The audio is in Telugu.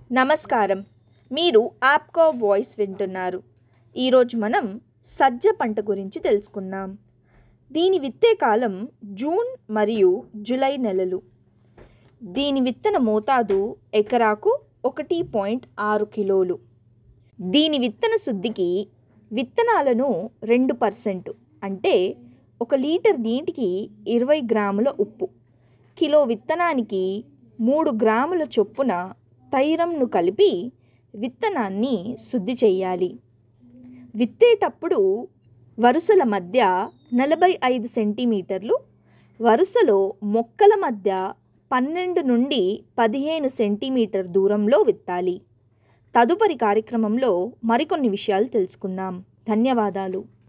నమస్కారం. మీరు ఆప్కో వాయిస్ వింటున్నారు. ఈరోజు మనం సజ్జ పంట గురించి తెలుసుకుందాం. దీని విత్తే కాలం జూన్ మరియు జూలై నెలలు. దీని విత్తన మోతాదు ఎకరాకు 1.6 కిలోలు. దీని విత్తన శుద్ధికి విత్తనాలను 2% అంటే 1 లీటర్ నీటికి 20 గ్రాముల ఉప్పు, కిలో విత్తనానికి 3 గ్రాముల చొప్పున తైరంను కలిపి విత్తనాన్ని శుద్ధి చేయాలి. విత్తేటప్పుడు వరుసల మధ్య 45 సెంటీమీటర్లు, వరుసలో మొక్కల మధ్య 12 నుండి 15 సెంటీమీటర్ దూరంలో విత్తాలి. తదుపరి కార్యక్రమంలో మరికొన్ని విషయాలు తెలుసుకుందాం. ధన్యవాదాలు.